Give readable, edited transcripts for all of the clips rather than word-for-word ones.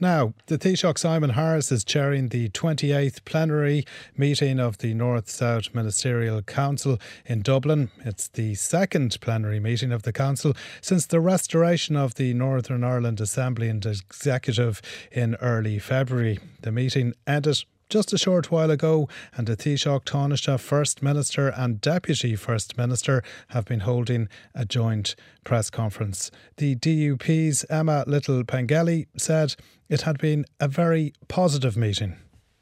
Now, the Taoiseach Simon Harris is chairing the 28th plenary meeting of the North-South Ministerial Council in Dublin. It's the second plenary meeting of the Council since the restoration of the Northern Ireland Assembly and Executive in early February. The meeting ended just a short while ago, and the Taoiseach, Taoiseach, First Minister and Deputy First Minister have been holding a joint press conference. The DUP's Emma Little-Pengelly said it had been a very positive meeting.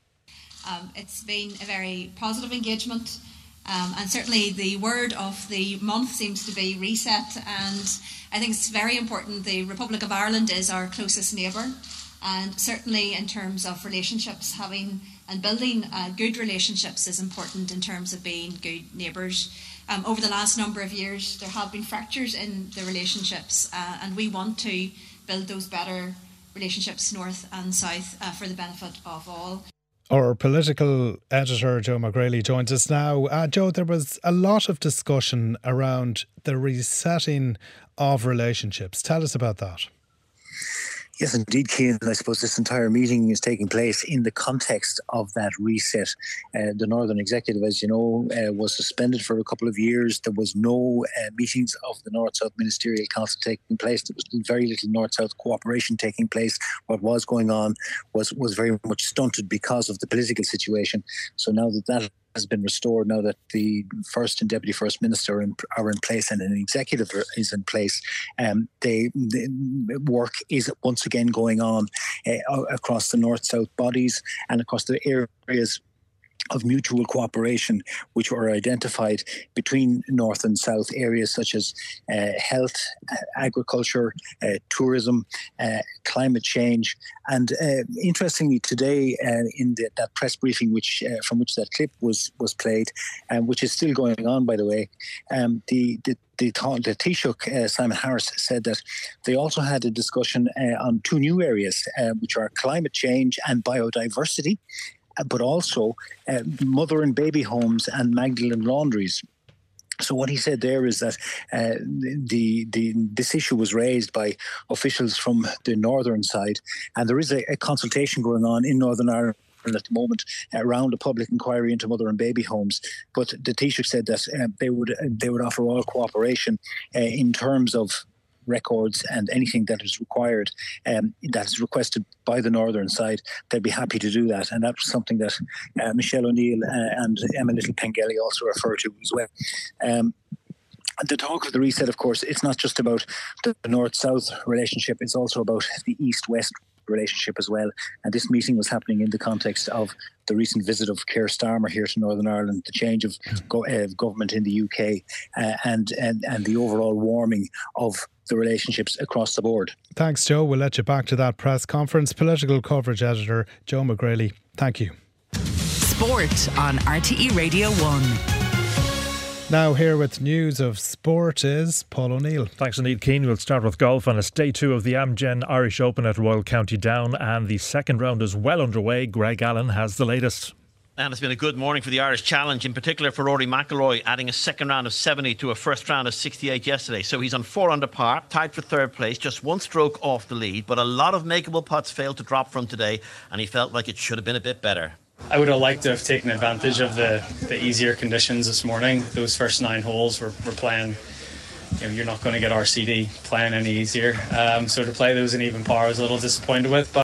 It's been a very positive engagement, and certainly the word of the month seems to be reset, and I think it's very important. The Republic of Ireland is our closest neighbour, and certainly in terms of relationships, having and building good relationships is important in terms of being good neighbours. Over the last number of years, there have been fractures in the relationships, and we want to build those better relationships north and south for the benefit of all. Our political editor, Joe McGrady, joins us now. Joe, there was a lot of discussion around the resetting of relationships. Tell us about that. Yes, indeed, Cian. I suppose this entire meeting is taking place in the context of that reset. The Northern Executive, as you know, was suspended for a couple of years. There was no meetings of the North-South Ministerial Council taking place. There was very little North-South cooperation taking place. What was going on was very much stunted because of the political situation. So now that has been restored, now that the First and Deputy First Minister are in place and an executive is in place, the work is once again going on across the North-South bodies and across the areas of mutual cooperation which were identified between North and South areas such as health, agriculture, tourism, climate change. And interestingly, today in that press briefing from which that clip was played, which is still going on, by the way, the Taoiseach, Simon Harris, said that they also had a discussion on two new areas, which are climate change and biodiversity, but also mother and baby homes and Magdalen laundries. So what he said there is that this issue was raised by officials from the northern side, and there is a consultation going on in Northern Ireland at the moment around a public inquiry into mother and baby homes. But the Taoiseach said that they would offer all cooperation in terms of records and anything that is required, that is requested by the northern side. They'd be happy to do that, and that was something that Michelle O'Neill and Emma Little-Pengelly also refer to as well. The talk of the reset, of course, it's not just about the north-south relationship, it's also about the east-west relationship as well. And this meeting was happening in the context of the recent visit of Keir Starmer here to Northern Ireland, the change of government in the UK, and the overall warming of the relationships across the board. Thanks, Joe. We'll let you back to that press conference. Political coverage editor Joe McGrady, thank you. Sport on RTE Radio 1. Now here with news of sport is Paul O'Neill. Thanks indeed, Cian. We'll start with golf, and it's day 2 of the Amgen Irish Open at Royal County Down, and the second round is well underway. Greg Allen has the latest. And it's been a good morning for the Irish Challenge, in particular for Rory McIlroy, adding a second round of 70 to a first round of 68 yesterday. So he's on 4 under par, tied for third place, just one stroke off the lead. But a lot of makeable putts failed to drop from today, and he felt like it should have been a bit better. I would have liked to have taken advantage of the easier conditions this morning. Those first 9 holes were playing, you're not going to get RCD playing any easier. So to play those in even par I was a little disappointed with. But